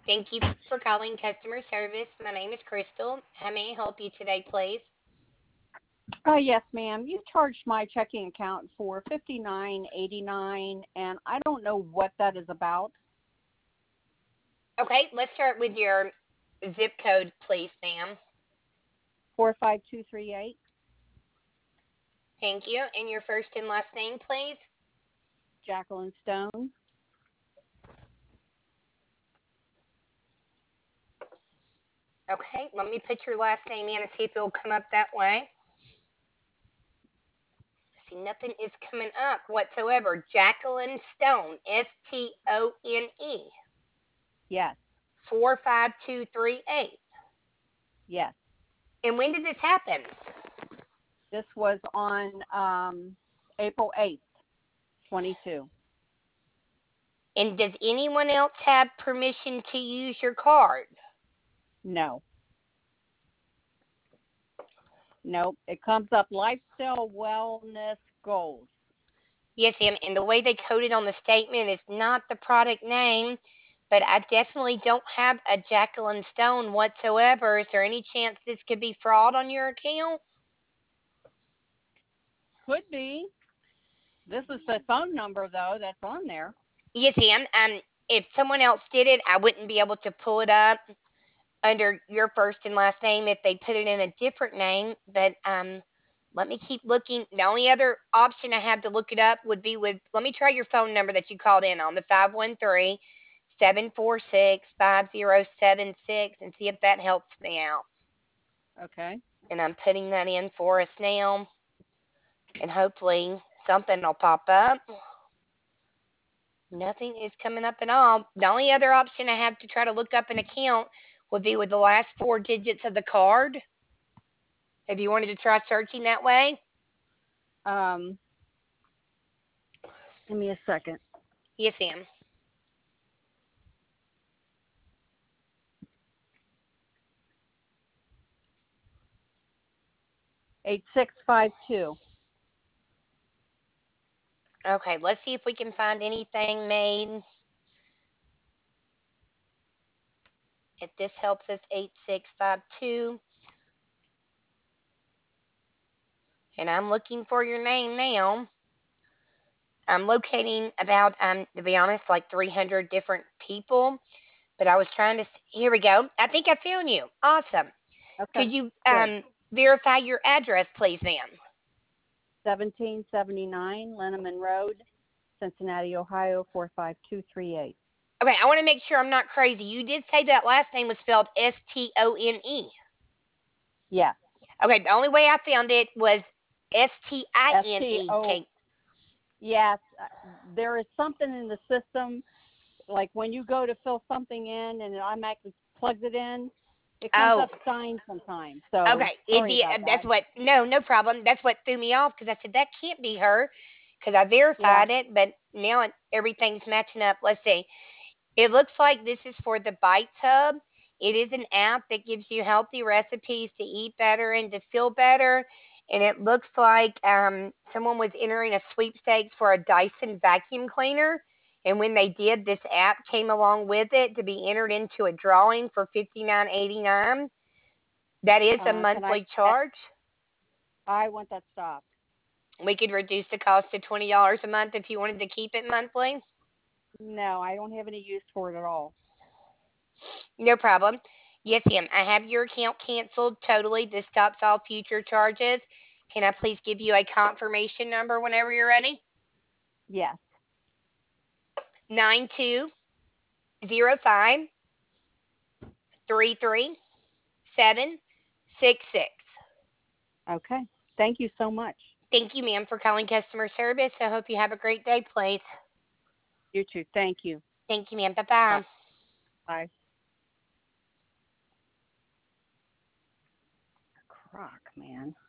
Thank you for calling customer service. My name is Crystal. How may I help you today, please? Yes, ma'am. You charged my checking account for $59.89, and I don't know what that is about. Okay, let's start with your zip code, please, ma'am. 45238. Thank you. And your first and last name, please? Jacqueline Stone. Okay, let me put your last name in and see if it'll come up that way. See, nothing is coming up whatsoever. Jacqueline Stone, Stone. Yes, 45238. yes. And when did this happen? This was on April 8th, 22. And does anyone else have permission to use your card? No, nope. It comes up lifestyle wellness goals. Yes, ma'am. And the way they coded on the statement is not the product name, but I definitely don't have a Jacqueline Stone whatsoever. Is there any chance this could be fraud on your account? Could be. This is the phone number, though, that's on there. Yes, ma'am. If someone else did it, I wouldn't be able to pull it up under your first and last name if they put it in a different name. But let me keep looking. The only other option I have to look it up would be with, let me try your phone number that you called in on, the 513-746-5076, and see if that helps me out. Okay. And I'm putting that in for us now, and hopefully something will pop up. Nothing is coming up at all. The only other option I have to try to look up an account would be with the last four digits of the card. Have you wanted to try searching that way? Um, Give me a second. Yes, ma'am. 8652. Okay, let's see if we can find anything made. If this helps us, 8652. And I'm looking for your name now. I'm locating about, to be honest, like 300 different people. But I was trying to, here we go. I think I found you. Awesome. Okay, Could you good. verify your address, please, ma'am? 1779 Linneman Road, Cincinnati, Ohio 45238. Okay, I want to make sure I'm not crazy. You did say that last name was spelled Stone. Yes. Okay, the only way I found it was STO. Stinek. Yes, there is something in the system, like when you go to fill something in and it automatically plugs it in, it comes Oh, up signed sometimes. So okay. If sorry you, about that. that's what. No, no problem. That's what threw me off because I said that can't be her because I Yeah. verified it, but now everything's matching up. Let's see. It looks like this is for the Bites Hub. It is an app that gives you healthy recipes to eat better and to feel better. And it looks like someone was entering a sweepstakes for a Dyson vacuum cleaner. And when they did, this app came along with it to be entered into a drawing for $59.89. That is a Can I? monthly charge. I want that stopped. We could reduce the cost to $20 a month if you wanted to keep it monthly. No, I don't have any use for it at all. No problem. Yes, ma'am. I have your account canceled totally. This stops all future charges. Can I please give you a confirmation number whenever you're ready? Yes. 9205-33766. Okay. Thank you so much. Thank you, ma'am, for calling customer service. I hope you have a great day, please. You too. Thank you. Thank you, ma'am. Bye Bye. bye. Bye. Crock, man.